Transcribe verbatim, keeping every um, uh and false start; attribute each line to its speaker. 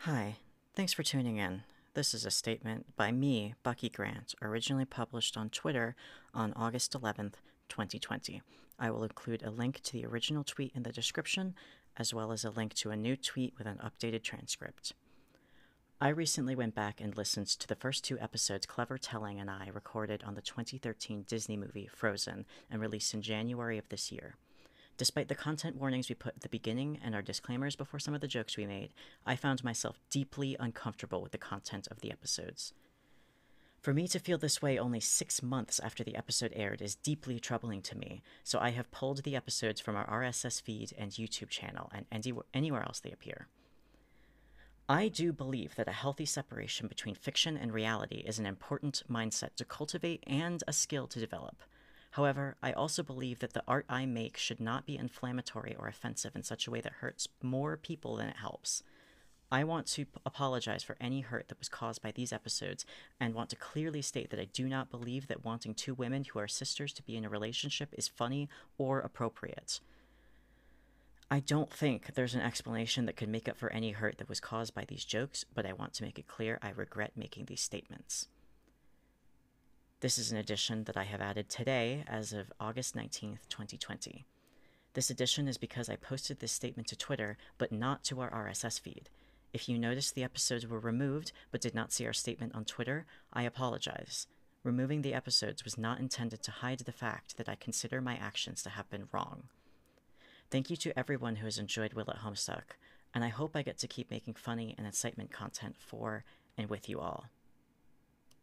Speaker 1: Hi, thanks for tuning in. This is a statement by me, Bucky Grant, originally published on Twitter on August eleventh, twenty twenty. I will include a link to the original tweet in the description, as well as a link to a new tweet with an updated transcript. I recently went back and listened to the first two episodes Clever Telling and I recorded on the twenty thirteen Disney movie Frozen and released in January of this year. Despite the content warnings we put at the beginning and our disclaimers before some of the jokes we made, I found myself deeply uncomfortable with the content of the episodes. For me to feel this way only six months after the episode aired is deeply troubling to me, so I have pulled the episodes from our R S S feed and YouTube channel and anywhere else they appear. I do believe that a healthy separation between fiction and reality is an important mindset to cultivate and a skill to develop. However, I also believe that the art I make should not be inflammatory or offensive in such a way that hurts more people than it helps. I want to apologize for any hurt that was caused by these episodes and want to clearly state that I do not believe that wanting two women who are sisters to be in a relationship is funny or appropriate. I don't think there's an explanation that could make up for any hurt that was caused by these jokes, but I want to make it clear I regret making these statements. This is an addition that I have added today as of August nineteenth, twenty twenty. This addition is because I posted this statement to Twitter, but not to our R S S feed. If you noticed the episodes were removed, but did not see our statement on Twitter, I apologize. Removing the episodes was not intended to hide the fact that I consider my actions to have been wrong. Thank you to everyone who has enjoyed Will at Homestuck, and I hope I get to keep making funny and incitement content for and with you all.